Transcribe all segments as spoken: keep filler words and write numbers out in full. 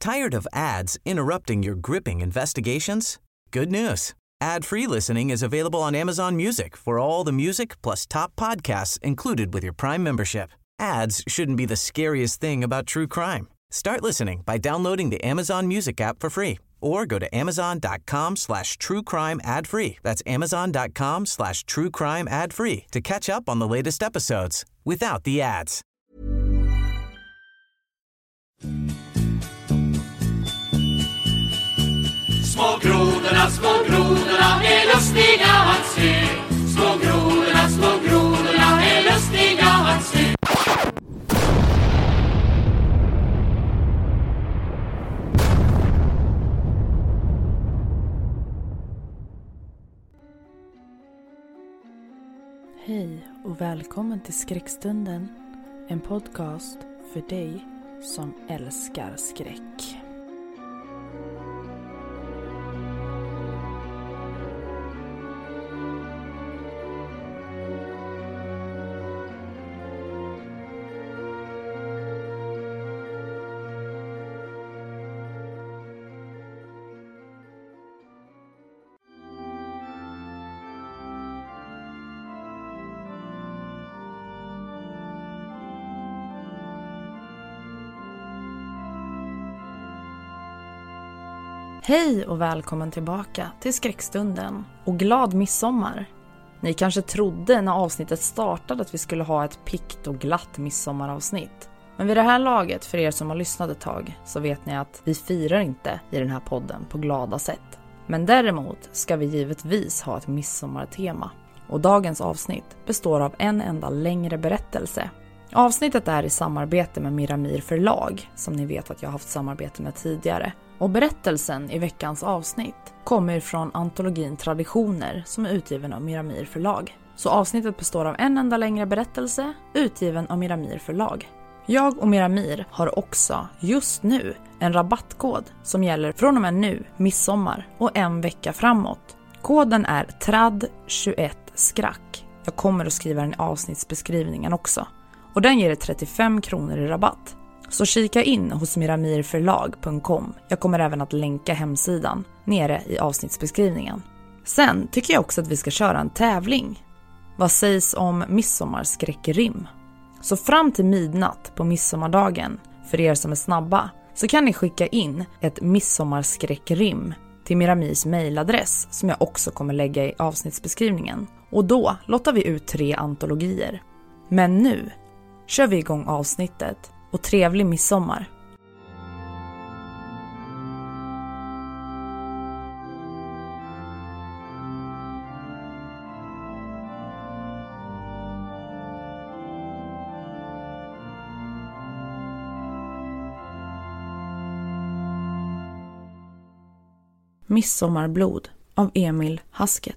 Tired of ads interrupting your gripping investigations? Good news. Ad-free listening is available on Amazon Music for all the music plus top podcasts included with your Prime membership. Ads shouldn't be the scariest thing about true crime. Start listening by downloading the Amazon Music app for free or go to amazon.com slash true crime ad free. That's amazon.com slash true crime ad free to catch up on the latest episodes without the ads. Små grodorna, små grodorna är lustiga att se. Små grodorna, små grodorna är lustiga att se. Hej och välkommen till Skräckstunden, en podcast för dig som älskar skräck. Hej och välkommen tillbaka till Skräckstunden och glad midsommar. Ni kanske trodde när avsnittet startade att vi skulle ha ett pikt och glatt midsommaravsnitt. Men vid det här laget, för er som har lyssnat ett tag, så vet ni att vi firar inte i den här podden på glada sätt. Men däremot ska vi givetvis ha ett midsommartema. Och dagens avsnitt består av en enda längre berättelse. Avsnittet är i samarbete med Miramir förlag, som ni vet att jag har haft samarbete med tidigare. Och berättelsen i veckans avsnitt kommer från antologin Traditioner som är utgiven av Miramir förlag. Så avsnittet består av en enda längre berättelse utgiven av Miramir förlag. Jag och Miramir har också just nu en rabattkod som gäller från och med nu, midsommar och en vecka framåt. Koden är T R A D tjugoett skrack. Jag kommer att skriva den i avsnittsbeskrivningen också. Och den ger trettiofem kronor i rabatt. Så kika in hos miramirförlag punkt com. Jag kommer även att länka hemsidan nere i avsnittsbeskrivningen. Sen tycker jag också att vi ska köra en tävling. Vad sägs om midsommarskräckrim? Så fram till midnatt på midsommardagen, för er som är snabba, så kan ni skicka in ett midsommarskräckrim till Miramirs mailadress som jag också kommer lägga i avsnittsbeskrivningen. Och då lottar vi ut tre antologier. Men nu kör vi igång avsnittet. Och trevlig midsommar. Midsommarblod av Emil Hasket.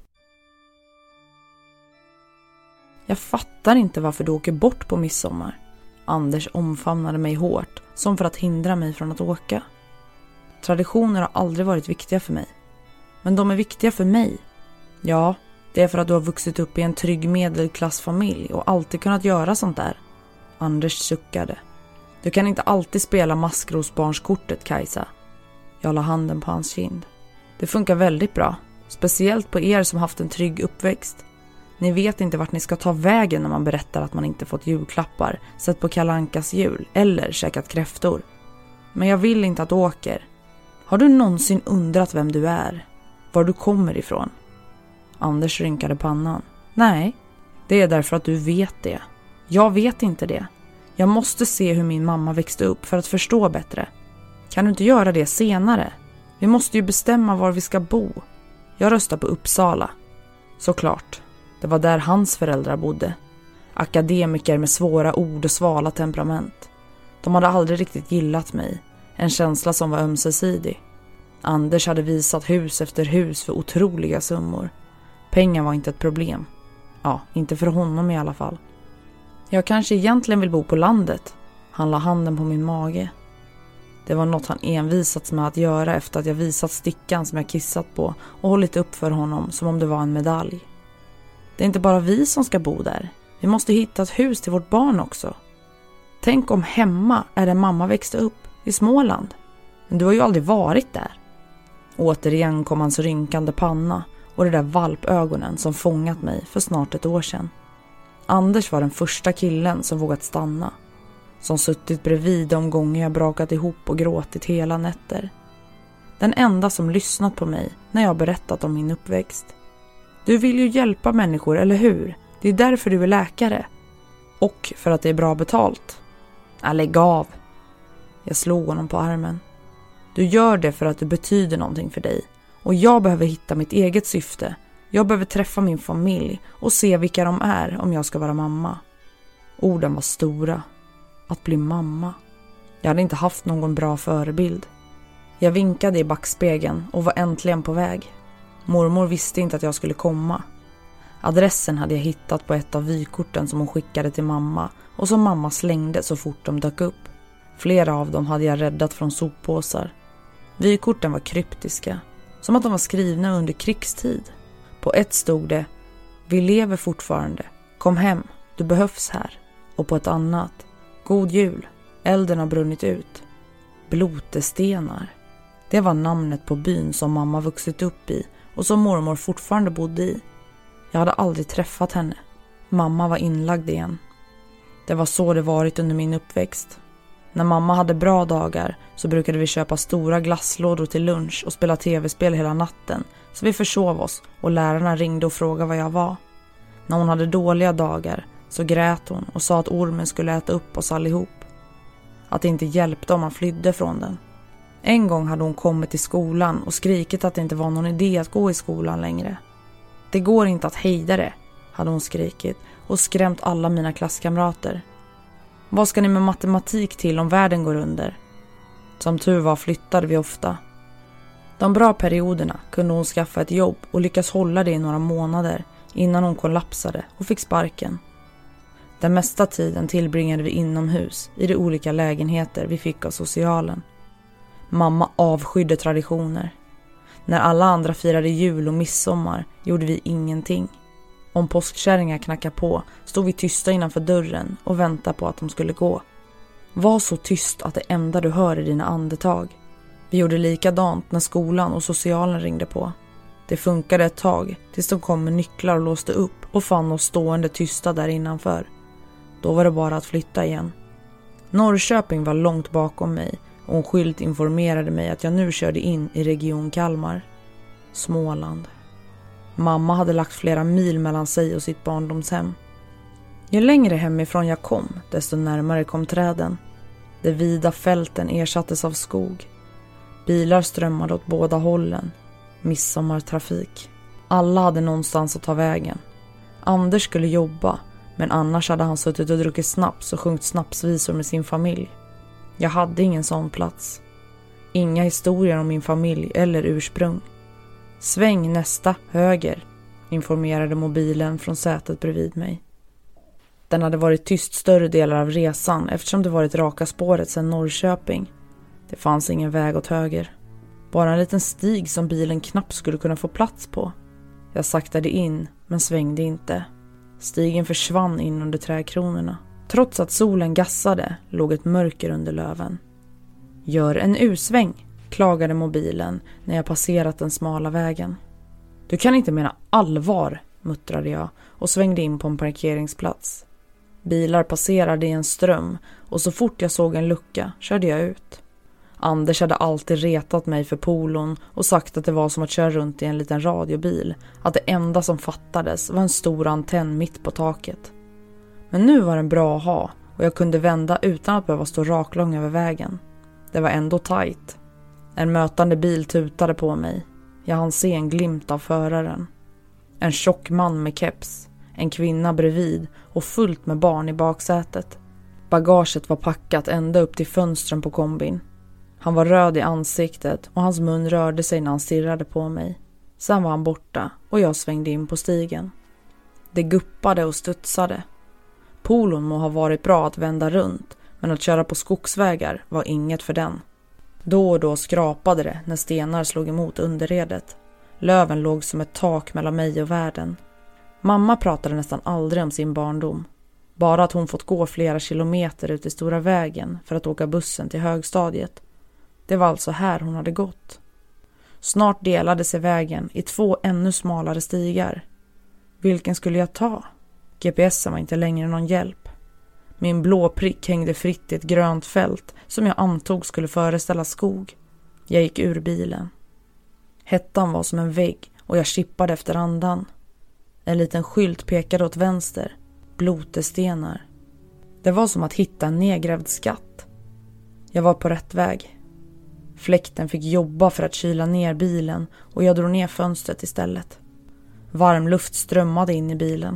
Jag fattar inte varför du åker bort på midsommar. Anders omfamnade mig hårt, som för att hindra mig från att åka. Traditioner har aldrig varit viktiga för mig. Men de är viktiga för mig. Ja, det är för att du har vuxit upp i en trygg medelklassfamilj och alltid kunnat göra sånt där. Anders suckade. Du kan inte alltid spela maskrosbarnskortet, Kajsa. Jag la handen på hans kind. Det funkar väldigt bra, speciellt på er som haft en trygg uppväxt. Ni vet inte vart ni ska ta vägen när man berättar att man inte fått julklappar, sett på Kalle Ankas jul eller käkat kräftor. Men jag vill inte att du åker. Har du någonsin undrat vem du är? Var du kommer ifrån? Anders rynkade pannan. Nej, det är därför att du vet det. Jag vet inte det. Jag måste se hur min mamma växte upp för att förstå bättre. Kan du inte göra det senare? Vi måste ju bestämma var vi ska bo. Jag röstar på Uppsala. Såklart. Det var där hans föräldrar bodde. Akademiker med svåra ord och svala temperament. De hade aldrig riktigt gillat mig. En känsla som var ömsesidig. Anders hade visat hus efter hus för otroliga summor. Pengar var inte ett problem. Ja, inte för honom i alla fall. Jag kanske egentligen vill bo på landet. Han la handen på min mage. Det var något han envisats med att göra efter att jag visat stickan som jag kissat på och hållit upp för honom som om det var en medalj. Det är inte bara vi som ska bo där. Vi måste hitta ett hus till vårt barn också. Tänk om hemma är där mamma växte upp, i Småland. Men du har ju aldrig varit där. Återigen kom hans rynkande panna och de där valpögonen som fångat mig för snart ett år sedan. Anders var den första killen som vågat stanna. Som suttit bredvid de gånger jag brakat ihop och gråtit hela nätter. Den enda som lyssnat på mig när jag berättat om min uppväxt. Du vill ju hjälpa människor, eller hur? Det är därför du är läkare. Och för att det är bra betalt. Äh, lägg av. Jag slog honom på armen. Du gör det för att det betyder någonting för dig. Och jag behöver hitta mitt eget syfte. Jag behöver träffa min familj och se vilka de är om jag ska vara mamma. Orden var stora. Att bli mamma. Jag hade inte haft någon bra förebild. Jag vinkade i backspegeln och var äntligen på väg. Mormor visste inte att jag skulle komma. Adressen hade jag hittat på ett av vykorten som hon skickade till mamma och som mamma slängde så fort de dök upp. Flera av dem hade jag räddat från soppåsar. Vykorten var kryptiska, som att de var skrivna under krigstid. På ett stod det: vi lever fortfarande, kom hem, du behövs här. Och på ett annat: god jul, elden har brunnit ut. Blotestenar. Det var namnet på byn som mamma vuxit upp i och som mormor fortfarande bodde i. Jag hade aldrig träffat henne. Mamma var inlagd igen. Det var så det varit under min uppväxt. När mamma hade bra dagar så brukade vi köpa stora glasslådor till lunch och spela tv-spel hela natten, så vi försov oss och lärarna ringde och frågade vad jag var. När hon hade dåliga dagar så grät hon och sa att ormen skulle äta upp oss allihop. Att det inte hjälpte om man flydde från den. En gång hade hon kommit till skolan och skrikit att det inte var någon idé att gå i skolan längre. Det går inte att hejda det, hade hon skrikit och skrämt alla mina klasskamrater. Vad ska ni med matematik till om världen går under? Som tur var flyttade vi ofta. De bra perioderna kunde hon skaffa ett jobb och lyckas hålla det i några månader innan hon kollapsade och fick sparken. Den mesta tiden tillbringade vi inomhus i de olika lägenheter vi fick av socialen. Mamma avskydde traditioner. När alla andra firade jul och midsommar gjorde vi ingenting. Om påskkärringar knackade på stod vi tysta innanför dörren och väntade på att de skulle gå. Var så tyst att det enda du hör är dina andetag. Vi gjorde likadant när skolan och socialen ringde på. Det funkade ett tag tills de kom med nycklar och låste upp och fann oss stående tysta där innanför. Då var det bara att flytta igen. Norrköping var långt bakom mig och en skylt informerade mig att jag nu körde in i region Kalmar. Småland. Mamma hade lagt flera mil mellan sig och sitt barndomshem. Ju längre hemifrån jag kom, desto närmare kom träden. De vida fälten ersattes av skog. Bilar strömmade åt båda hållen. Midsommartrafik. Alla hade någonstans att ta vägen. Anders skulle jobba, men annars hade han suttit och druckit snaps och sjungit snapsvisor med sin familj. Jag hade ingen sån plats. Inga historier om min familj eller ursprung. Sväng nästa, höger, informerade mobilen från sätet bredvid mig. Den hade varit tyst större delar av resan eftersom det varit raka spåret sedan Norrköping. Det fanns ingen väg åt höger. Bara en liten stig som bilen knappt skulle kunna få plats på. Jag saktade in, men svängde inte. Stigen försvann in under trädkronorna. Trots att solen gassade låg ett mörker under löven. Gör en U-sväng, klagade mobilen när jag passerat den smala vägen. Du kan inte mena allvar, muttrade jag och svängde in på en parkeringsplats. Bilar passerade i en ström och så fort jag såg en lucka körde jag ut. Anders hade alltid retat mig för polon och sagt att det var som att köra runt i en liten radiobil. Att det enda som fattades var en stor antenn mitt på taket. Men nu var den bra att ha och jag kunde vända utan att behöva stå raklång över vägen. Det var ändå tajt. En mötande bil tutade på mig. Jag hann se en glimt av föraren. En tjock man med keps. En kvinna bredvid och fullt med barn i baksätet. Bagaget var packat ända upp till fönstren på kombin. Han var röd i ansiktet och hans mun rörde sig när han stirrade på mig. Sen var han borta och jag svängde in på stigen. Det guppade och studsade. Polon må ha varit bra att vända runt, men att köra på skogsvägar var inget för den. Då och då skrapade det när stenar slog emot underredet. Löven låg som ett tak mellan mig och världen. Mamma pratade nästan aldrig om sin barndom. Bara att hon fått gå flera kilometer ut i stora vägen för att åka bussen till högstadiet. Det var alltså här hon hade gått. Snart delade sig vägen i två ännu smalare stigar. Vilken skulle jag ta? G P S'en var inte längre någon hjälp. Min blå prick hängde fritt i ett grönt fält som jag antog skulle föreställa skog. Jag gick ur bilen. Hettan var som en vägg och jag kippade efter andan. En liten skylt pekade åt vänster. Blotestenar. Det var som att hitta en nedgrävd skatt. Jag var på rätt väg. Fläkten fick jobba för att kyla ner bilen och jag drog ner fönstret istället. Varm luft strömmade in i bilen.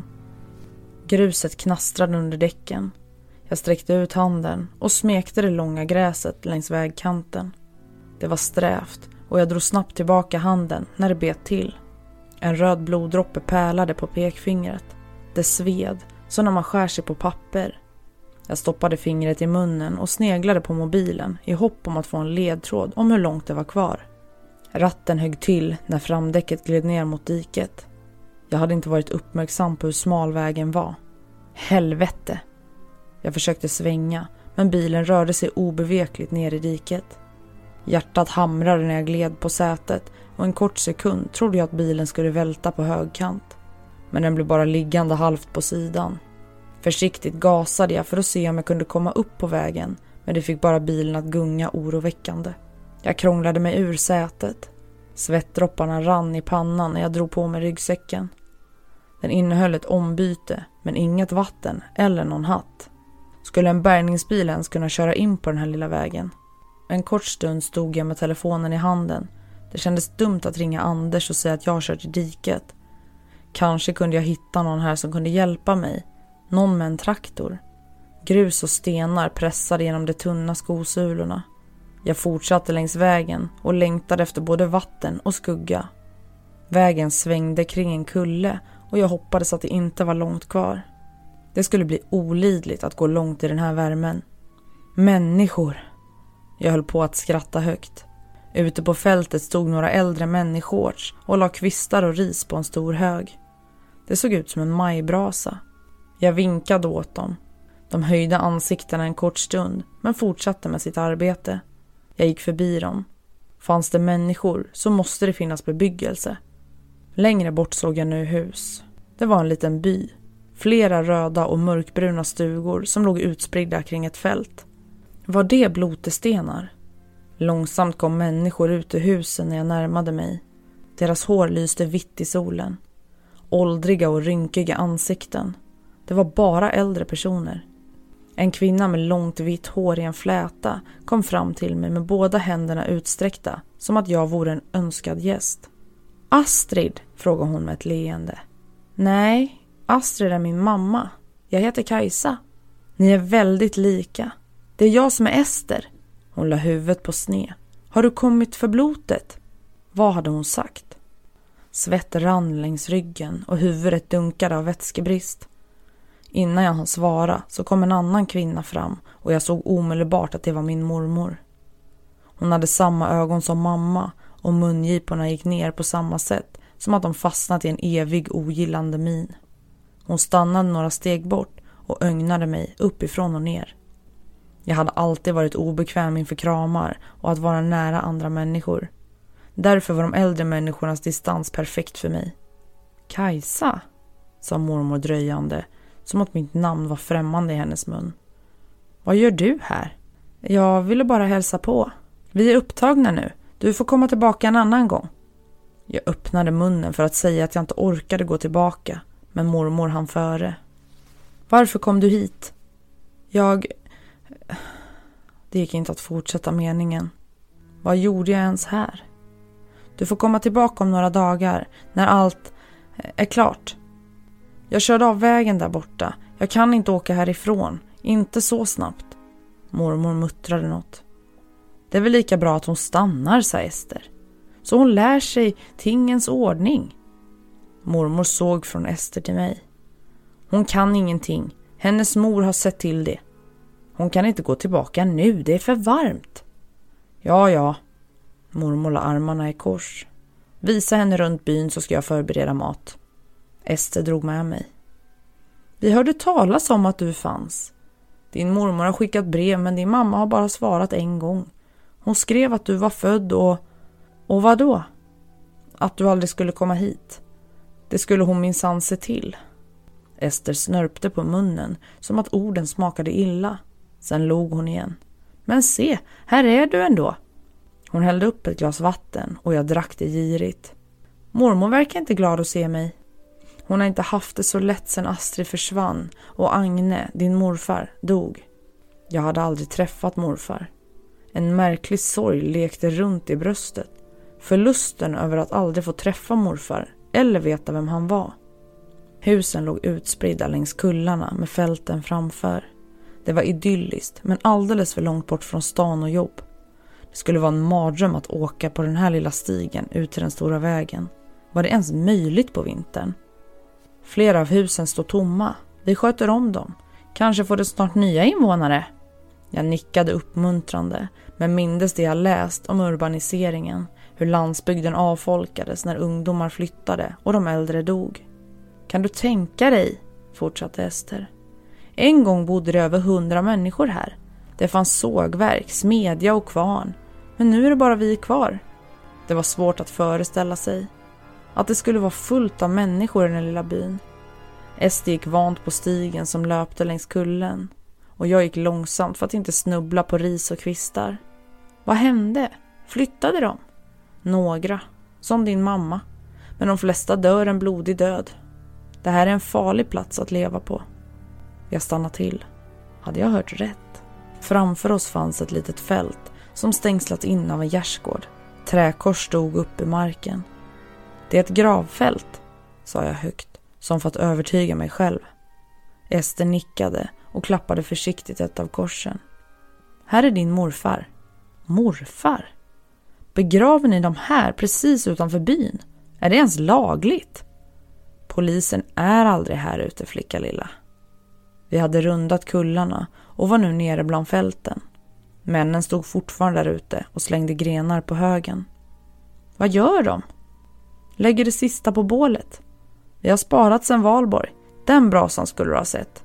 Gruset knastrade under däcken. Jag sträckte ut handen och smekte det långa gräset längs vägkanten. Det var strävt och jag drog snabbt tillbaka handen när det bet till. En röd bloddroppe pärlade på pekfingret. Det sved, så när man skär sig på papper. Jag stoppade fingret i munnen och sneglade på mobilen i hopp om att få en ledtråd om hur långt det var kvar. Ratten högg till när framdäcket gled ner mot diket. Jag hade inte varit uppmärksam på hur smal vägen var. Helvete! Jag försökte svänga, men bilen rörde sig obevekligt ner i diket. Hjärtat hamrade när jag gled på sätet och en kort sekund trodde jag att bilen skulle välta på högkant. Men den blev bara liggande halvt på sidan. Försiktigt gasade jag för att se om jag kunde komma upp på vägen, men det fick bara bilen att gunga oroväckande. Jag krånglade mig ur sätet. Svettdropparna rann i pannan när jag drog på mig ryggsäcken. Den innehöll ett ombyte, men inget vatten eller någon hatt. Skulle en bärgningsbil ens kunna köra in på den här lilla vägen? En kort stund stod jag med telefonen i handen. Det kändes dumt att ringa Anders och säga att jag kört i diket. Kanske kunde jag hitta någon här som kunde hjälpa mig. Någon med en traktor. Grus och stenar pressade genom de tunna skosulorna. Jag fortsatte längs vägen och längtade efter både vatten och skugga. Vägen svängde kring en kulle och jag hoppades att det inte var långt kvar. Det skulle bli olidligt att gå långt i den här värmen. Människor! Jag höll på att skratta högt. Ute på fältet stod några äldre män i shorts och la kvistar och ris på en stor hög. Det såg ut som en majbrasa. Jag vinkade åt dem. De höjde ansiktena en kort stund men fortsatte med sitt arbete. Jag gick förbi dem. Fanns det människor så måste det finnas bebyggelse. Längre bort såg jag nu hus. Det var en liten by. Flera röda och mörkbruna stugor som låg utspridda kring ett fält. Var det blotestenar? Långsamt kom människor ut ur husen när jag närmade mig. Deras hår lyste vitt i solen. Åldriga och rynkiga ansikten. Det var bara äldre personer. En kvinna med långt vitt hår i en fläta kom fram till mig med båda händerna utsträckta, som att jag vore en önskad gäst. Astrid, frågade hon med ett leende. Nej, Astrid är min mamma. Jag heter Kajsa. Ni är väldigt lika. Det är jag som är Ester. Hon la huvudet på sne. Har du kommit för blotet? Vad hade hon sagt? Svett rann längs ryggen och huvudet dunkade av vätskebrist. Innan jag hann svara så kom en annan kvinna fram och jag såg omedelbart att det var min mormor. Hon hade samma ögon som mamma och mungiporna gick ner på samma sätt, som att de fastnat i en evig ogillande min. Hon stannade några steg bort och ögnade mig uppifrån och ner. Jag hade alltid varit obekväm inför kramar och att vara nära andra människor. Därför var de äldre människornas distans perfekt för mig. Kajsa, sa mormor dröjande, som att mitt namn var främmande i hennes mun. Vad gör du här? Jag ville bara hälsa på. Vi är upptagna nu. Du får komma tillbaka en annan gång. Jag öppnade munnen för att säga att jag inte orkade gå tillbaka, men mormor hann före. Varför kom du hit? Jag... Det gick inte att fortsätta meningen. Vad gjorde jag ens här? Du får komma tillbaka om några dagar, när allt är klart. Jag körde av vägen där borta. Jag kan inte åka härifrån. Inte så snabbt. Mormor muttrade något. Det är väl lika bra att hon stannar, sa Ester. Så hon lär sig tingens ordning. Mormor såg från Ester till mig. Hon kan ingenting. Hennes mor har sett till det. Hon kan inte gå tillbaka nu. Det är för varmt. Ja, ja. Mormor la armarna i kors. Visa henne runt byn så ska jag förbereda mat. Ester drog med mig. Vi hörde talas om att du fanns. Din mormor har skickat brev men din mamma har bara svarat en gång. Hon skrev att du var född och... Och vad då? Att du aldrig skulle komma hit. Det skulle hon minsann se till. Ester snörpte på munnen som att orden smakade illa. Sen log hon igen. Men se, här är du ändå. Hon hällde upp ett glas vatten och jag drack det girigt. Mormor verkar inte glad att se mig. Hon har inte haft det så lätt sedan Astrid försvann och Agne, din morfar, dog. Jag hade aldrig träffat morfar. En märklig sorg lekte runt i bröstet. Förlusten över att aldrig få träffa morfar eller veta vem han var. Husen låg utspridda längs kullarna med fälten framför. Det var idylliskt men alldeles för långt bort från stan och jobb. Det skulle vara en mardröm att åka på den här lilla stigen ut till den stora vägen. Var det ens möjligt på vintern? Flera av husen står tomma. Vi sköter om dem. Kanske får det snart nya invånare. Jag nickade uppmuntrande, men mindes det jag läst om urbaniseringen. Hur landsbygden avfolkades när ungdomar flyttade och de äldre dog. Kan du tänka dig, fortsatte Ester. En gång bodde det över hundra människor här. Det fanns sågverk, smedja och kvarn. Men nu är det bara vi kvar. Det var svårt att föreställa sig. Att det skulle vara fullt av människor i den lilla byn. Ester gick vant på stigen som löpte längs kullen. Och jag gick långsamt för att inte snubbla på ris och kvistar. Vad hände? Flyttade de? Några, som din mamma. Men de flesta dör en blodig död. Det här är en farlig plats att leva på. Jag stannade till. Hade jag hört rätt? Framför oss fanns ett litet fält som stängslat in av en gärdsgård. Träkors stod upp i marken. Det är ett gravfält, sa jag högt, som för att övertyga mig själv. Ester nickade och klappade försiktigt ett av korsen. Här är din morfar. Morfar? Begraven i de här precis utanför byn? Är det ens lagligt? Polisen är aldrig här ute, flicka lilla. Vi hade rundat kullarna och var nu nere bland fälten. Männen stod fortfarande där ute och slängde grenar på högen. Vad gör de? Lägger det sista på bålet. Vi har sparat sedan Valborg. Den brasan skulle du ha sett.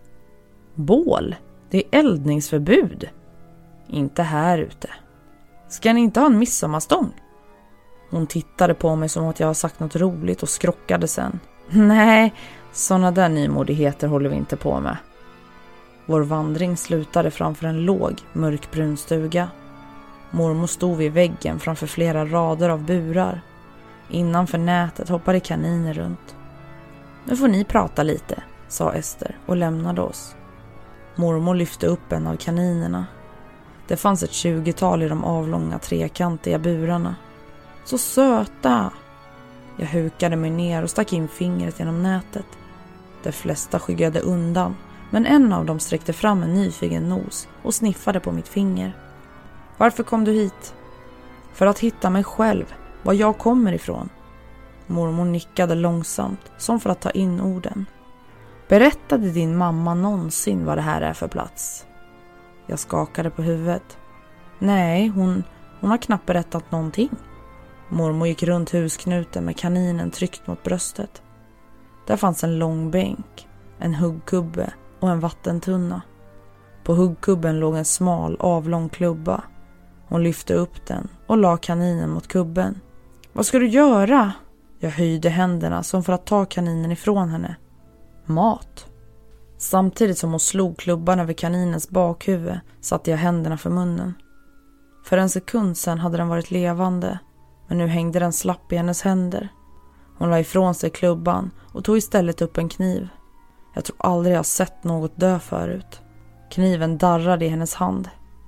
Bål? Det är eldningsförbud. Inte här ute. Ska ni inte ha en midsommarstång? Hon tittade på mig som att jag har sagt något roligt och skrockade sen. Nej, såna där nymodigheter håller vi inte på med. Vår vandring slutade framför en låg, mörkbrun stuga. Mormor stod vid väggen framför flera rader av burar. Innanför nätet hoppade kaniner runt. Nu får ni prata lite, sa Ester och lämnade oss. Mormor lyfte upp en av kaninerna. Det fanns ett tjugotal i de avlånga trekantiga burarna. Så söta! Jag hukade mig ner och stack in fingret genom nätet. De flesta skyggade undan, men en av dem sträckte fram en nyfiken nos och sniffade på mitt finger. Varför kom du hit? För att hitta mig själv, var jag kommer ifrån. Mormor nickade långsamt, som för att ta in orden. Berättade din mamma någonsin vad det här är för plats? Jag skakade på huvudet. Nej, hon, hon har knappt berättat någonting. Mormor gick runt husknuten med kaninen tryckt mot bröstet. Där fanns en lång bänk, en huggkubbe och en vattentunna. På huggkubben låg en smal, avlång klubba. Hon lyfte upp den och la kaninen mot kubben. Vad ska du göra? Jag höjde händerna som för att ta kaninen ifrån henne. Mat. Samtidigt som hon slog klubban över kaninens bakhuvud satte jag händerna för munnen. För en sekund sedan hade den varit levande, men nu hängde den slapp i hennes händer. Hon la ifrån sig klubban och tog istället upp en kniv. Jag tror aldrig jag sett något dö förut. Kniven darrade i hennes hand.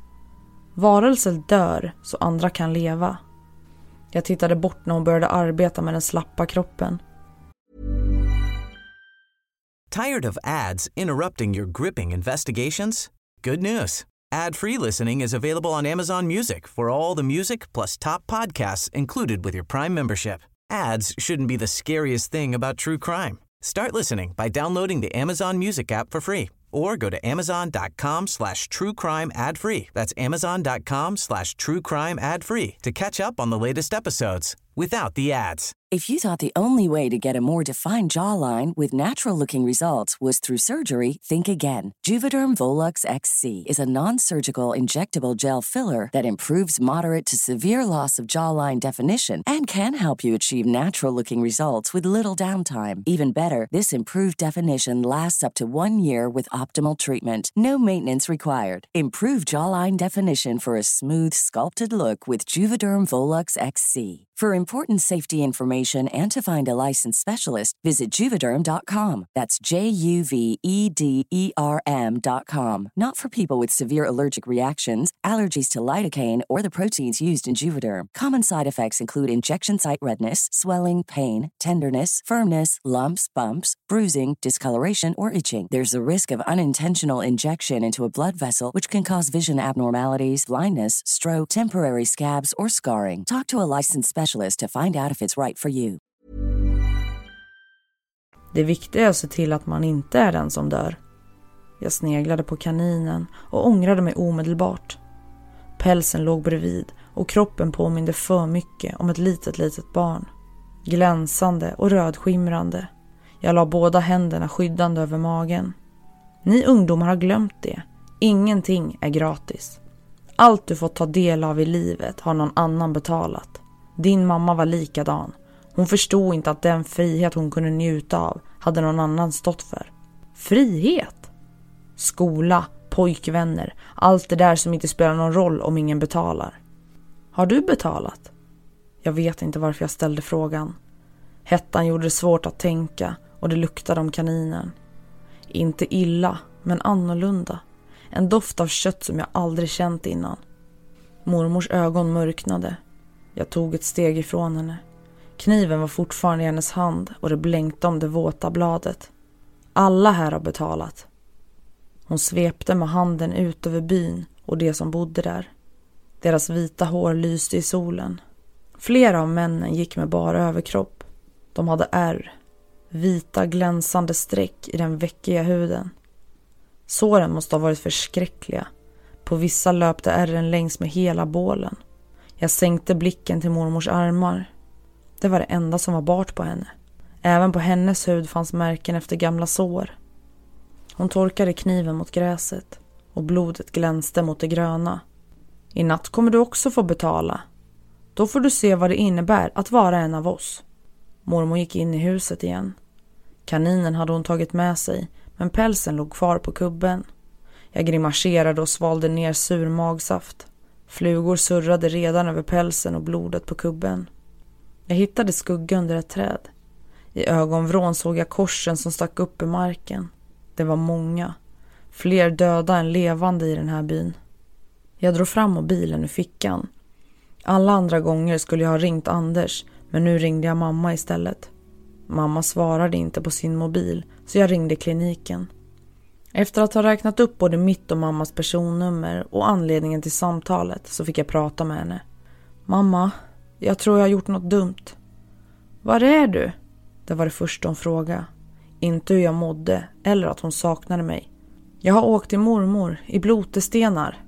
Varelser dör så andra kan leva. Jag tittade bort när hon började arbeta med den slappa kroppen. Tired of ads interrupting your gripping investigations? Good news. Ad-free listening is available on Amazon Music for all the music plus top podcasts included with your Prime membership. Ads shouldn't be the scariest thing about true crime. Start listening by downloading the Amazon Music app for free or go to amazon.com slash true crime ad free. That's amazon.com slash true crime ad free to catch up on the latest episodes. without the ads. If you thought the only way to get a more defined jawline with natural-looking results was through surgery, think again. Juvederm Volux X C is a non-surgical injectable gel filler that improves moderate to severe loss of jawline definition and can help you achieve natural-looking results with little downtime. Even better, this improved definition lasts up to one year with optimal treatment. No maintenance required. Improve jawline definition for a smooth, sculpted look with Juvederm Volux X C. For important safety information and to find a licensed specialist, visit Juvederm dot com. That's J U V E D E R M dot com. Not for people with severe allergic reactions, allergies to lidocaine, or the proteins used in Juvederm. Common side effects include injection site redness, swelling, pain, tenderness, firmness, lumps, bumps, bruising, discoloration, or itching. There's a risk of unintentional injection into a blood vessel, which can cause vision abnormalities, blindness, stroke, temporary scabs, or scarring. Talk to a licensed specialist to find out if it's right for you. Det viktiga är att se till att man inte är den som dör. Jag sneglade på kaninen och ångrade mig omedelbart. Pälsen låg bredvid och kroppen påminde för mycket om ett litet litet barn. Glänsande och rödskimrande. Jag la båda händerna skyddande över magen. Ni ungdomar har glömt det. Ingenting är gratis. Allt du fått ta del av i livet har någon annan betalat. Din mamma var likadan. Hon förstod inte att den frihet hon kunde njuta av hade någon annan stått för. Frihet? Skola, pojkvänner, allt det där som inte spelar någon roll om ingen betalar. Har du betalat? Jag vet inte varför jag ställde frågan. Hettan gjorde det svårt att tänka och det luktade om kaninen. Inte illa, men annorlunda. En doft av kött som jag aldrig känt innan. Mormors ögon mörknade. Jag tog ett steg ifrån henne. Kniven var fortfarande i hennes hand och det blänkte om det våta bladet. Alla här har betalat. Hon svepte med handen ut över byn och det som bodde där. Deras vita hår lyste i solen. Flera av männen gick med bara överkropp. De hade ärr. Vita glänsande streck i den väckiga huden. Såren måste ha varit förskräckliga. På vissa löpte ärren längs med hela bålen. Jag sänkte blicken till mormors armar. Det var det enda som var bart på henne. Även på hennes hud fanns märken efter gamla sår. Hon torkade kniven mot gräset och blodet glänste mot det gröna. I natt kommer du också få betala. Då får du se vad det innebär att vara en av oss. Mormor gick in i huset igen. Kaninen hade hon tagit med sig, men pälsen låg kvar på kubben. Jag grimaserade och svalde ner sur magsaft. Flugor surrade redan över pälsen och blodet på kubben. Jag hittade skugga under ett träd. I ögonvrån såg jag korsen som stack upp i marken. Det var många. Fler döda än levande i den här byn. Jag drog fram mobilen ur fickan. Alla andra gånger skulle jag ha ringt Anders, men nu ringde jag mamma istället. Mamma svarade inte på sin mobil, så jag ringde kliniken. Efter att ha räknat upp både mitt och mammas personnummer och anledningen till samtalet så fick jag prata med henne. Mamma, jag tror jag har gjort något dumt. Var är du? Det var det första hon frågade. Inte hur jag mådde eller att hon saknade mig. Jag har åkt till mormor i Blotestenar.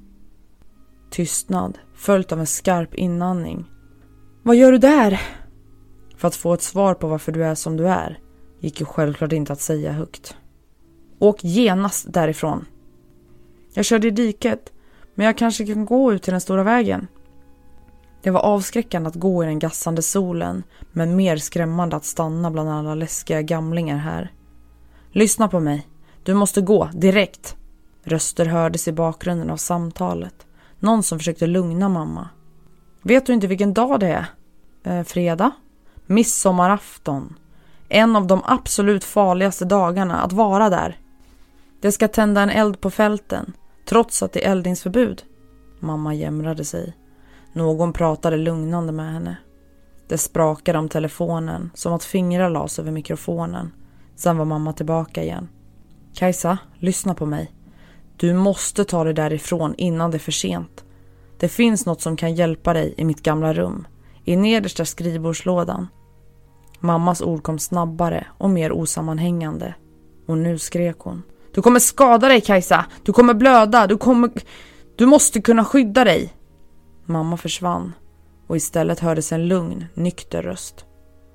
Tystnad, följt av en skarp inandning. Vad gör du där? För att få ett svar på varför du är som du är gick ju självklart inte att säga högt. Åk genast därifrån. Jag körde i diket, men jag kanske kan gå ut till den stora vägen. Det var avskräckande att gå i den gassande solen, men mer skrämmande att stanna bland alla läskiga gamlingar här. Lyssna på mig. Du måste gå, direkt. Röster hördes i bakgrunden av samtalet. Någon som försökte lugna mamma. Vet du inte vilken dag det är? Eh, fredag? Midsommarafton. En av de absolut farligaste dagarna att vara där. Det ska tända en eld på fälten, trots att det är eldningsförbud. Mamma jämrade sig. Någon pratade lugnande med henne. Det sprakade om telefonen, som att fingrar lades över mikrofonen. Sen var mamma tillbaka igen. Kajsa, lyssna på mig. Du måste ta dig därifrån innan det är för sent. Det finns något som kan hjälpa dig i mitt gamla rum. I nedersta skrivbordslådan. Mammas ord kom snabbare och mer osammanhängande. Och nu skrek hon. Du kommer skada dig, Kajsa. Du kommer blöda. Du kommer... Du måste kunna skydda dig. Mamma försvann. och istället hördes en lugn, nykter röst.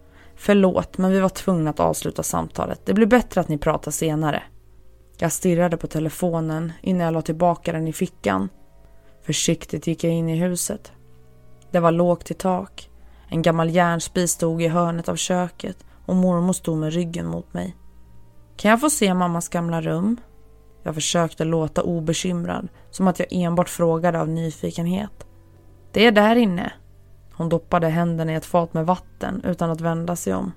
Förlåt, men vi var tvungna att avsluta samtalet. Det blir bättre att ni pratar senare. Jag stirrade på telefonen innan jag la tillbaka den i fickan. Försiktigt gick jag in i huset. Det var lågt i tak. En gammal järnspis stod i hörnet av köket och mormor stod med ryggen mot mig. Kan jag få se mammas gamla rum? Jag försökte låta obekymrad, som att jag enbart frågade av nyfikenhet. Det är där inne. Hon doppade händerna i ett fat med vatten utan att vända sig om.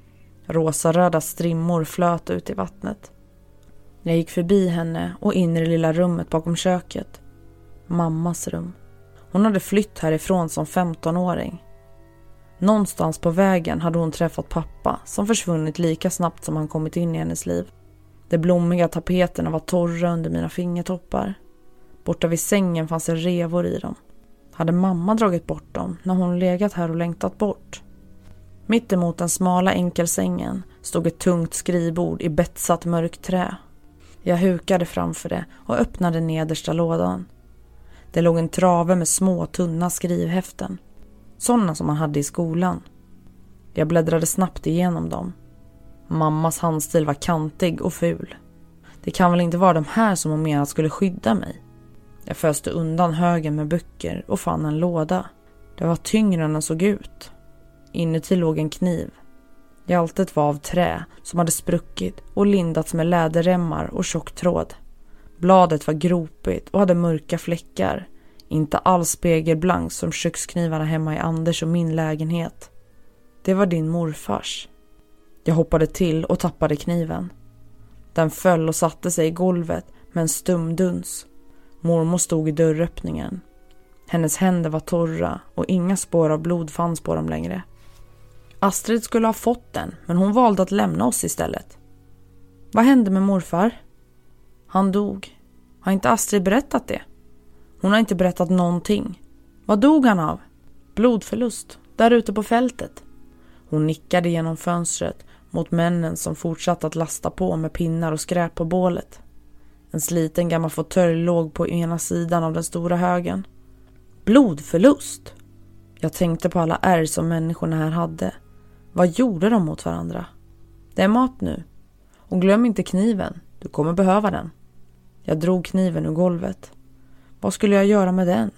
Rosa-röda strimmor flöt ut i vattnet. Jag gick förbi henne och in i det lilla rummet bakom köket. Mammas rum. Hon hade flytt härifrån som femtonåring. Någonstans på vägen hade hon träffat pappa som försvunnit lika snabbt som han kommit in i hennes liv. De blommiga tapeterna var torra under mina fingertoppar. Borta vid sängen fanns det revor i dem. Hade mamma dragit bort dem när hon legat här och längtat bort? Mitt emot den smala enkelsängen stod ett tungt skrivbord i betsat mörkt trä. Jag hukade framför det och öppnade nedersta lådan. Det låg en trave med små tunna skrivhäften. Sådana som man hade i skolan. Jag bläddrade snabbt igenom dem. Mammas handstil var kantig och ful. Det kan väl inte vara de här som hon menade skulle skydda mig. Jag föste undan högen med böcker och fann en låda. Det var tyngre än den såg ut. Inuti låg en kniv. Hjältet var av trä som hade spruckit och lindats med läderremmar och tjock tråd. Bladet var gropigt och hade mörka fläckar. Inte alls spegelblank som köksknivarna hemma i Anders och min lägenhet. Det var din morfars. Jag hoppade till och tappade kniven. Den föll och satte sig i golvet med en stum duns. Mormor stod i dörröppningen. Hennes händer var torra och inga spår av blod fanns på dem längre. Astrid skulle ha fått den, men hon valde att lämna oss istället. Vad hände med morfar? Han dog. Har inte Astrid berättat det? Hon har inte berättat någonting. Vad dog han av? Blodförlust, där ute på fältet. Hon nickade genom fönstret mot männen som fortsatte att lasta på med pinnar och skräp på bålet. En sliten gammal fåtölj låg på ena sidan av den stora högen. Blodförlust? Jag tänkte på alla ärr som människorna här hade. Vad gjorde de mot varandra? Det är mat nu. Och glöm inte kniven. Du kommer behöva den. Jag drog kniven ur golvet. Vad skulle jag göra med den?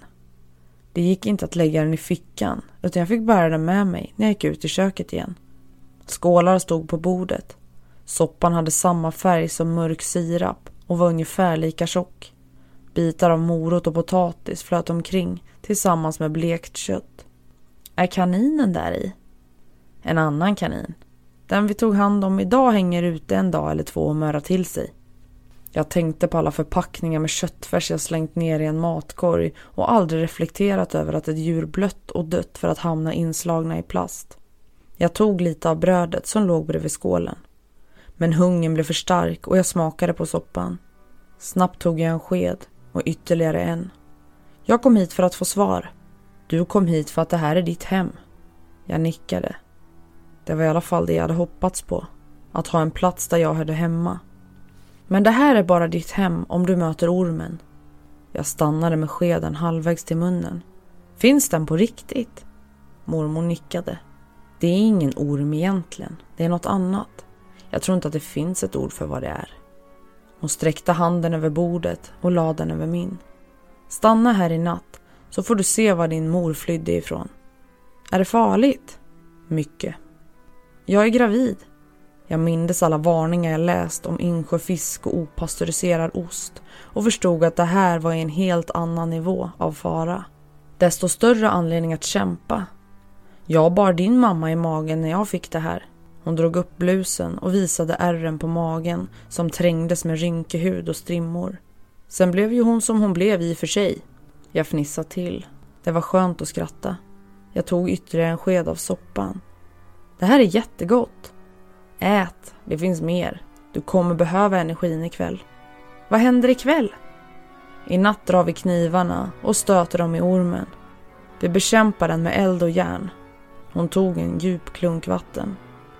Det gick inte att lägga den i fickan, utan jag fick bära den med mig när jag gick ut i köket igen. Skålar stod på bordet. Soppan hade samma färg som mörk sirap och var ungefär lika tjock. Bitar av morot och potatis flöt omkring tillsammans med blekt kött. Är kaninen där i? En annan kanin. Den vi tog hand om idag hänger ute en dag eller två och mörar till sig. Jag tänkte på alla förpackningar med köttfärs jag slängt ner i en matkorg och aldrig reflekterat över att ett djur blött och dött för att hamna inslagna i plast. Jag tog lite av brödet som låg bredvid skålen. Men hungern blev för stark och jag smakade på soppan. Snabbt tog jag en sked och ytterligare en. Jag kom hit för att få svar. Du kom hit för att det här är ditt hem. Jag nickade. Det var i alla fall det jag hade hoppats på. Att ha en plats där jag hörde hemma. Men det här är bara ditt hem om du möter ormen. Jag stannade med skeden halvvägs till munnen. Finns den på riktigt? Mormor nickade. Det är ingen orm egentligen. Det är något annat. Jag tror inte att det finns ett ord för vad det är. Hon sträckte handen över bordet och lade den över min. Stanna här i natt så får du se var din mor flydde ifrån. Är det farligt? Mycket. Jag är gravid. Jag mindes alla varningar jag läst om insjöfisk och opastöriserad ost och förstod att det här var en helt annan nivå av fara. Desto större anledning att kämpa. Jag bar din mamma i magen när jag fick det här. Hon drog upp blusen och visade ärren på magen som trängdes med rynkig hud och strimmor. Sen blev ju hon som hon blev i och för sig. Jag fnissade till. Det var skönt att skratta. Jag tog ytterligare en sked av soppan. Det här är jättegott. Ät, det finns mer. Du kommer behöva energin ikväll. Vad händer ikväll? I natt drar vi knivarna och stöter dem i ormen. Vi bekämpar den med eld och järn. Hon tog en djup klunk vatten.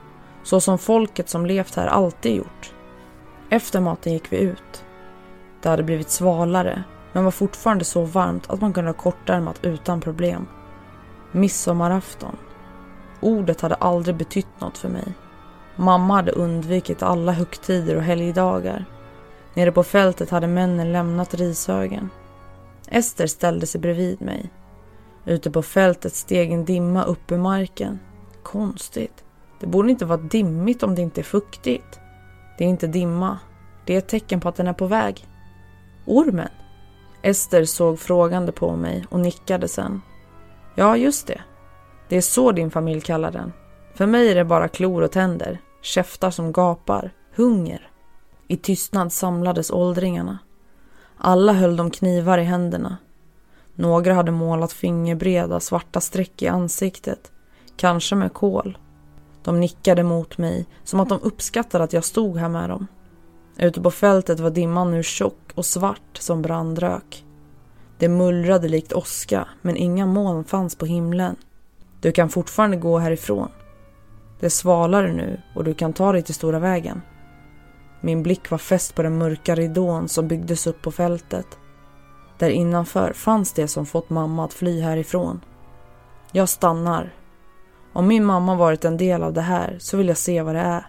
Så som folket som levt här alltid gjort. Efter maten gick vi ut. Det hade blivit svalare, men var fortfarande så varmt att man kunde ha kortärmat utan problem. Midsommarafton. Ordet hade aldrig betytt något för mig. Mamma hade undvikit alla högtider och helgdagar. Nere på fältet hade männen lämnat rishögen. Ester ställde sig bredvid mig. Ute på fältet steg en dimma upp ur marken. Konstigt. Det borde inte vara dimmigt om det inte är fuktigt. Det är inte dimma. Det är ett tecken på att den är på väg. Ormen? Ester såg frågande på mig och nickade sen. Ja, just det. Det är så din familj kallar den. För mig är det bara klor och tänder. Käftar som gapar. Hunger. I tystnad samlades åldringarna. Alla höll de knivar i händerna. Några hade målat fingerbreda svarta streck i ansiktet. Kanske med kol. De nickade mot mig som att de uppskattade att jag stod här med dem. Ute på fältet var dimman nu tjock och svart som brandrök. Det mullrade likt åska, men inga moln fanns på himlen. Du kan fortfarande gå härifrån. Det är svalare nu och du kan ta dig till stora vägen. Min blick var fäst på den mörka ridån som byggdes upp på fältet. Där innanför fanns det som fått mamma att fly härifrån. Jag stannar. Om min mamma varit en del av det här så vill jag se vad det är.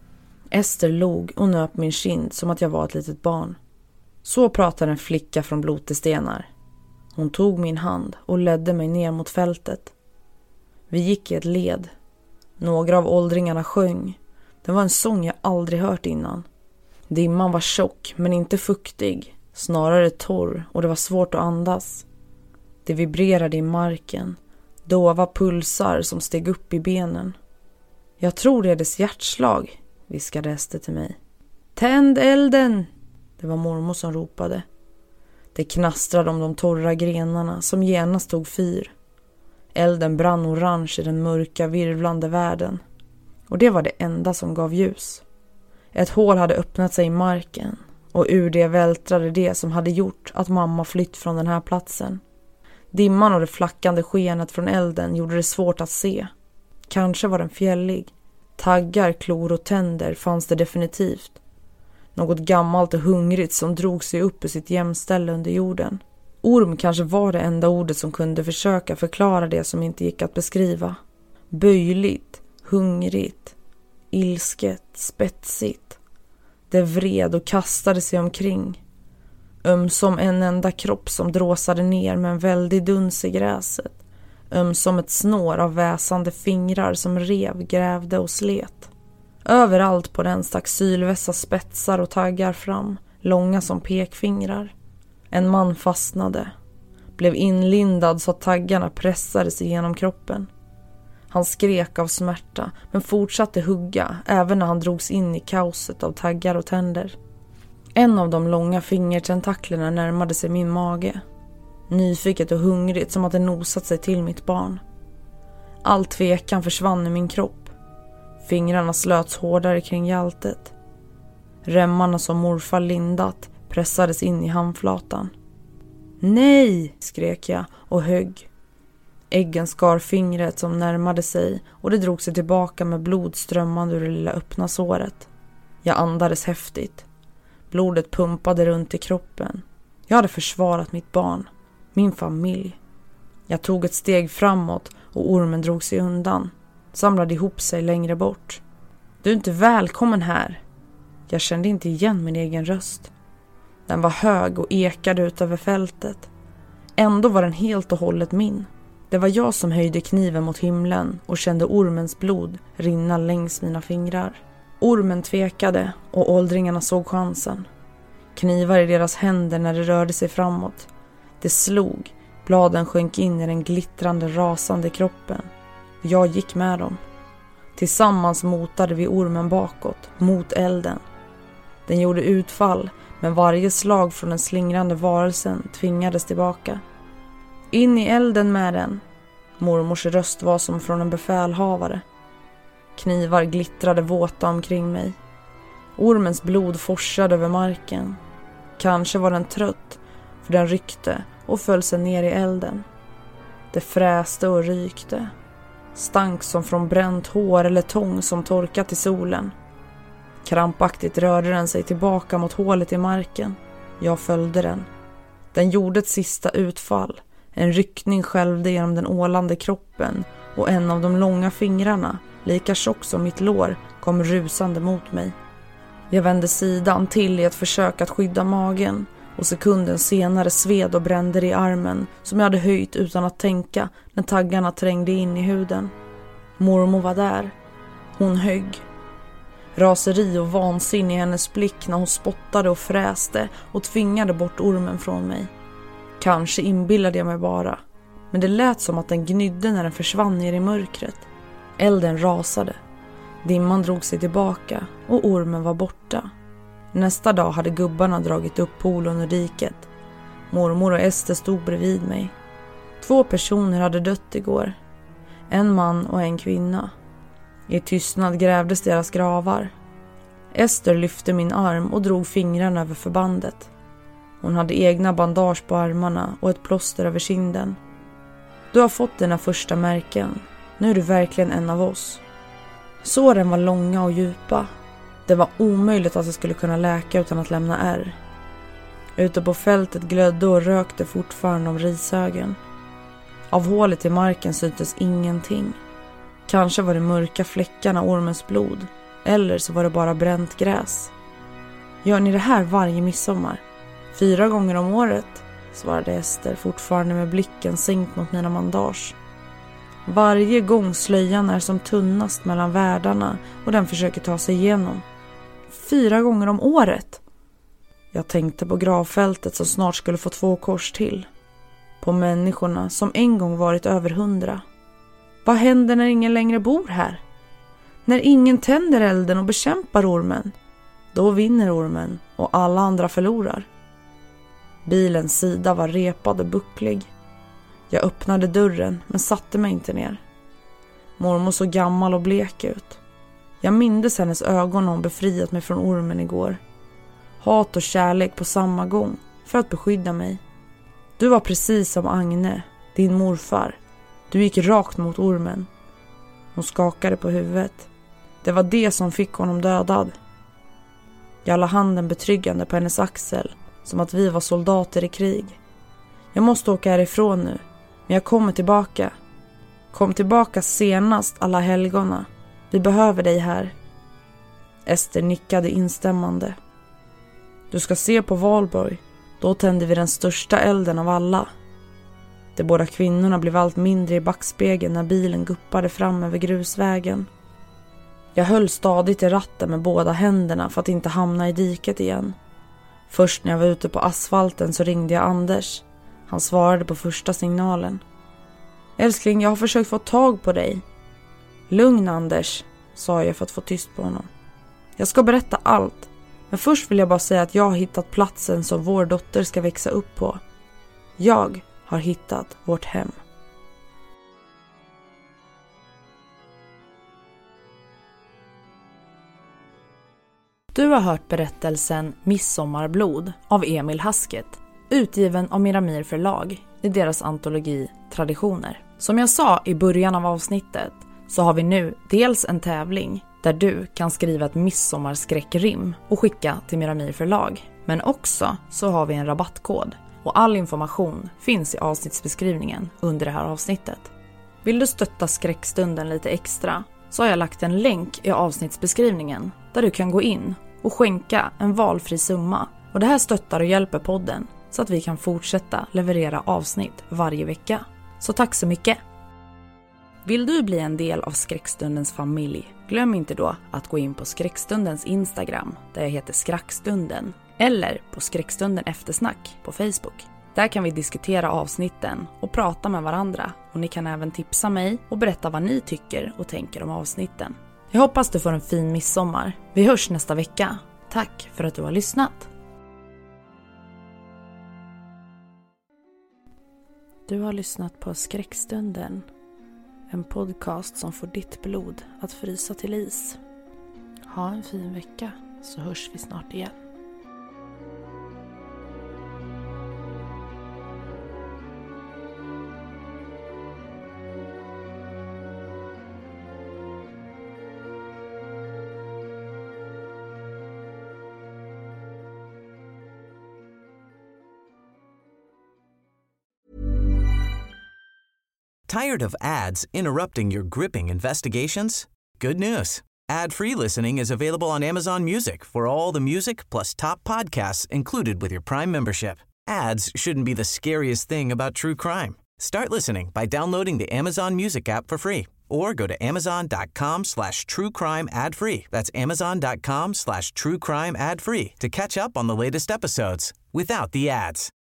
Ester log och nöp min kind som att jag var ett litet barn. Så pratade en flicka från Blotestenar. Hon tog min hand och ledde mig ner mot fältet. Vi gick i ett led. Några av åldringarna sjöng. Det var en sång jag aldrig hört innan. Dimman var tjock men inte fuktig. Snarare torr och det var svårt att andas. Det vibrerade i marken. Dova pulsar som steg upp i benen. Jag tror det är dess hjärtslag, viskade Ester till mig. Tänd elden! Det var mormor som ropade. Det knastrade om de torra grenarna som genast tog fyr. Elden brann orange i den mörka virvlande världen. Och det var det enda som gav ljus. Ett hål hade öppnat sig i marken och ur det vältrade det som hade gjort att mamma flytt från den här platsen. Dimman och det flackande skenet från elden gjorde det svårt att se. Kanske var den fjällig. Taggar, klor och tänder fanns det definitivt. Något gammalt och hungrigt som drog sig upp ur sitt jämställe under jorden. Orm kanske var det enda ordet som kunde försöka förklara det som inte gick att beskriva. Böjligt, hungrigt, ilsket, spetsigt. Det vred och kastade sig omkring. Ömsom en enda kropp som dråsade ner med en väldig duns i gräset. Ömsom ett snår av väsande fingrar som rev, grävde och slet. Överallt på den stack sylvässa spetsar och taggar fram, långa som pekfingrar. En man fastnade. Blev inlindad så att taggarna pressades igenom kroppen. Han skrek av smärta men fortsatte hugga även när han drogs in i kaoset av taggar och tänder. En av de långa fingertentaklerna närmade sig min mage. Nyfiket och hungrigt som att det nosat sig till mitt barn. All tvekan försvann i min kropp. Fingrarna slöts hårdare kring hjältet. Remmarna som morfar lindat pressades in i handflatan. Nej, skrek jag och högg. Äggen skar fingret som närmade sig och det drog sig tillbaka med blod strömmande ur det lilla öppna såret. Jag andades häftigt. Blodet pumpade runt i kroppen. Jag hade försvarat mitt barn, min familj. Jag tog ett steg framåt och ormen drog sig undan. Samlade ihop sig längre bort. Du är inte välkommen här. Jag kände inte igen min egen röst. Den var hög och ekade ut över fältet. Ändå var den helt och hållet min. Det var jag som höjde kniven mot himlen och kände ormens blod rinna längs mina fingrar. Ormen tvekade och åldringarna såg chansen. Knivar i deras händer när det rörde sig framåt. Det slog, bladen sjönk in i den glittrande, rasande kroppen. Jag gick med dem. Tillsammans motade vi ormen bakåt, mot elden. Den gjorde utfall, men varje slag från den slingrande varelsen tvingades tillbaka. In i elden med den. Mormors röst var som från en befälhavare. Knivar glittrade våta omkring mig. Ormens blod forsade över marken. Kanske var den trött, för den ryckte och föll sig ner i elden. Det fräste och rykte. Stank som från bränt hår eller tång som torkat i solen. Krampaktigt rörde den sig tillbaka mot hålet i marken. Jag följde den. Den gjorde ett sista utfall. En ryckning skälvde genom den ålande kroppen och en av de långa fingrarna, lika tjock som mitt lår, kom rusande mot mig. Jag vände sidan till i ett försök att skydda magen och sekunden senare sved och brände i armen som jag hade höjt utan att tänka när taggarna trängde in i huden. Mormor var där. Hon högg. Raseri och vansinne i hennes blick när hon spottade och fräste och tvingade bort ormen från mig. Kanske inbillade jag mig bara, men det lät som att den gnydde när den försvann ner i mörkret. Elden rasade. Dimman drog sig tillbaka och ormen var borta. Nästa dag hade gubbarna dragit upp poolen ur diket. Mormor och Ester stod bredvid mig. Två personer hade dött igår. En man och en kvinna. I tystnad grävdes deras gravar. Ester lyfte min arm och drog fingrarna över förbandet. Hon hade egna bandage på armarna och ett plåster över kinden. Du har fått dina första märken. Nu är du verkligen en av oss. Såren var långa och djupa. Det var omöjligt att jag skulle kunna läka utan att lämna ärr. Ute på fältet glödde och rökte fortfarande om rishögen. Av hålet i marken syntes ingenting. Kanske var det mörka fläckarna ormens blod. Eller så var det bara bränt gräs. Gör ni det här varje midsommar? Fyra gånger om året, svarade Ester fortfarande med blicken sänkt mot mina bandage. Varje gång slöjan är som tunnast mellan världarna och den försöker ta sig igenom. Fyra gånger om året? Jag tänkte på gravfältet som snart skulle få två kors till. På människorna som en gång varit över hundra. Vad händer när ingen längre bor här? När ingen tänder elden och bekämpar ormen? Då vinner ormen och alla andra förlorar. Bilens sida var repad och bucklig. Jag öppnade dörren men satte mig inte ner. Mormor såg gammal och blek ut. Jag mindes hennes ögon när hon befriat mig från ormen igår. Hat och kärlek på samma gång för att beskydda mig. Du var precis som Agne, din morfar. Du gick rakt mot ormen. Hon skakade på huvudet. Det var det som fick honom dödad. Jag la handen betryggande på hennes axel, som att vi var soldater i krig. Jag måste åka härifrån nu, men jag kommer tillbaka. Kom tillbaka senast alla helgona. Vi behöver dig här. Ester nickade instämmande. Du ska se på Valborg. Då tände vi den största elden av alla. De båda kvinnorna blev allt mindre i backspegeln när bilen guppade fram över grusvägen. Jag höll stadigt i ratten med båda händerna för att inte hamna i diket igen. Först när jag var ute på asfalten så ringde jag Anders. Han svarade på första signalen. Älskling, jag har försökt få tag på dig. Lugn Anders, sa jag för att få tyst på honom. Jag ska berätta allt. Men först vill jag bara säga att jag har hittat platsen som vår dotter ska växa upp på. Jag har hittat vårt hem. Du har hört berättelsen Midsommarblod av Emil Hasket, utgiven av Miramir förlag i deras antologi Traditioner. Som jag sa i början av avsnittet så har vi nu dels en tävling där du kan skriva ett midsommarskräckrim och skicka till Miramir förlag. Men också så har vi en rabattkod och all information finns i avsnittsbeskrivningen under det här avsnittet. Vill du stötta skräckstunden lite extra så har jag lagt en länk i avsnittsbeskrivningen där du kan gå in och skänka en valfri summa. Och det här stöttar och hjälper podden så att vi kan fortsätta leverera avsnitt varje vecka. Så tack så mycket! Vill du bli en del av Skräckstundens familj? Glöm inte då att gå in på Skräckstundens Instagram där jag heter Skräckstunden. Eller på Skräckstunden Eftersnack på Facebook. Där kan vi diskutera avsnitten och prata med varandra. Och ni kan även tipsa mig och berätta vad ni tycker och tänker om avsnitten. Jag hoppas du får en fin midsommar. Vi hörs nästa vecka. Tack för att du har lyssnat. Du har lyssnat på Skräckstunden. En podcast som får ditt blod att frysa till is. Ha en fin vecka så hörs vi snart igen. Tired of ads interrupting your gripping investigations? Good news. Ad-free listening is available on Amazon Music for all the music plus top podcasts included with your Prime membership. Ads shouldn't be the scariest thing about true crime. Start listening by downloading the Amazon Music app for free or go to amazon.com slash true crime ad free. That's amazon.com slash true crime ad free to catch up on the latest episodes without the ads.